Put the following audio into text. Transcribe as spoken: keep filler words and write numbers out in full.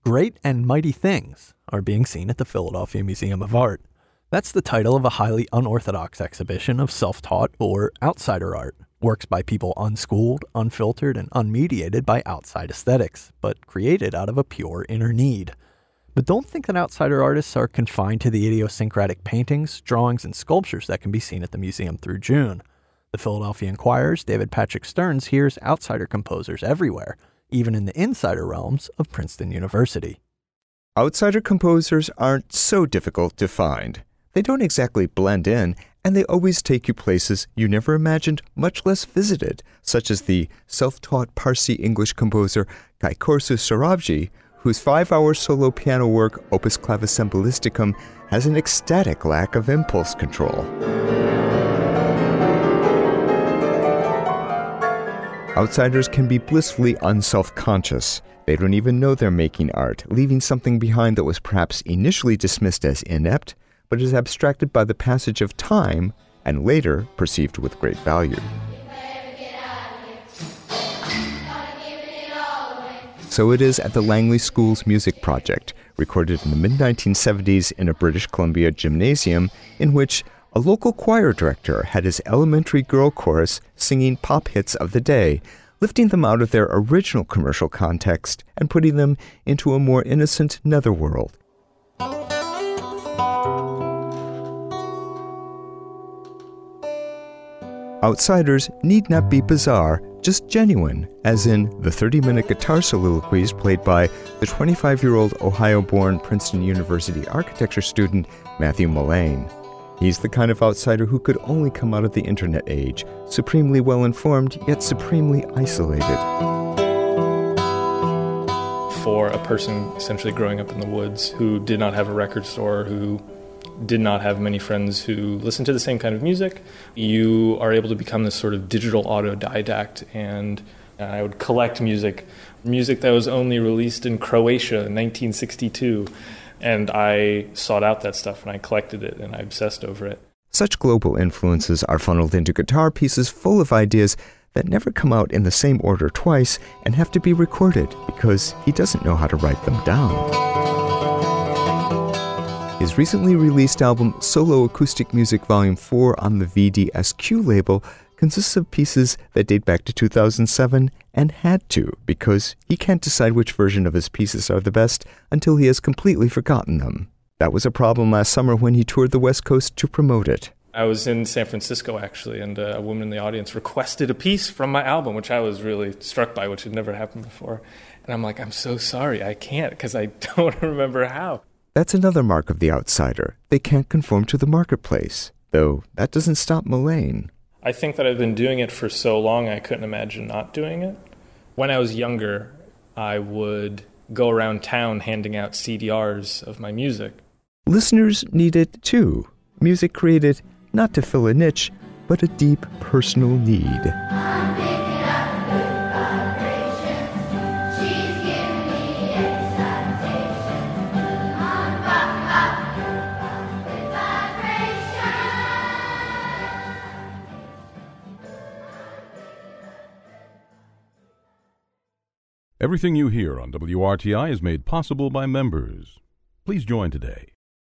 Great and Mighty Things are being seen at the Philadelphia Museum of Art. That's the title of a highly unorthodox exhibition of self-taught or outsider art, works by people unschooled, unfiltered, and unmediated by outside aesthetics, but created out of a pure inner need. But don't think that outsider artists are confined to the idiosyncratic paintings, drawings, and sculptures that can be seen at the museum through June. The Philadelphia Inquirer's David Patrick Stearns hears outsider composers everywhere, even in the insider realms of Princeton University. Outsider composers aren't so difficult to find. They don't exactly blend in, and they always take you places you never imagined, much less visited, such as the self-taught Parsi English composer Kaikorsu Sorabji, whose five-hour solo piano work, Opus Clavicemballisticum, has an ecstatic lack of impulse control. Outsiders can be blissfully unself-conscious. They don't even know they're making art, leaving something behind that was perhaps initially dismissed as inept, but is abstracted by the passage of time and later perceived with great value. So it is at the Langley School's Music Project, recorded in the mid nineteen seventies in a British Columbia gymnasium, in which a local choir director had his elementary girl chorus singing pop hits of the day, lifting them out of their original commercial context and putting them into a more innocent netherworld. Outsiders need not be bizarre, just genuine, as in the thirty-minute guitar soliloquies played by the twenty-five-year-old Ohio-born Princeton University architecture student Matthew Mullane. He's the kind of outsider who could only come out of the internet age, supremely well-informed, yet supremely isolated. For a person essentially growing up in the woods who did not have a record store, who did not have many friends who listened to the same kind of music, you are able to become this sort of digital autodidact, and I would collect music, music that was only released in Croatia in nineteen sixty-two. And I sought out that stuff, and I collected it, and I obsessed over it. Such global influences are funneled into guitar pieces full of ideas that never come out in the same order twice and have to be recorded because he doesn't know how to write them down. His recently released album, Solo Acoustic Music Volume four on the V D S Q label, consists of pieces that date back to two thousand seven and had to, because he can't decide which version of his pieces are the best until he has completely forgotten them. That was a problem last summer when he toured the West Coast to promote it. I was in San Francisco, actually, and a woman in the audience requested a piece from my album, which I was really struck by, which had never happened before. And I'm like, I'm so sorry, I can't, because I don't remember how. That's another mark of the outsider. They can't conform to the marketplace, though that doesn't stop Mullane. I think that I've been doing it for so long, I couldn't imagine not doing it. When I was younger, I would go around town handing out C D Rs of my music. Listeners need it too. Music created not to fill a niche, but a deep personal need. Everything you hear on W R T I is made possible by members. Please join today